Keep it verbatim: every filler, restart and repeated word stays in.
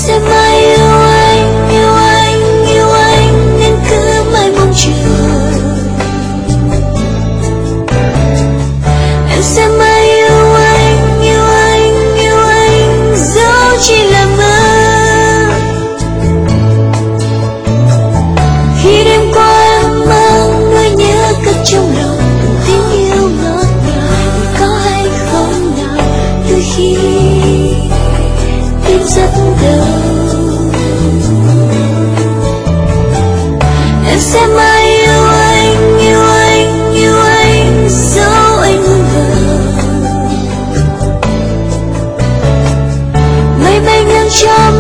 sẽ mãi yêu anh, yêu anh, yêu anh nên cứ mãi mong chờ. Em sẽ mãi yêu anh, yêu anh, yêu anh dẫu chỉ là mơ. Khi đêm qua em mang nỗi nhớ cất trong lòng, tiếng yêu ngọt ngào có hay không nào từ khi tim rất đau. Em sẽ mãi yêu anh, yêu anh, yêu anh dẫu anh hôn vào mây bay ngang trong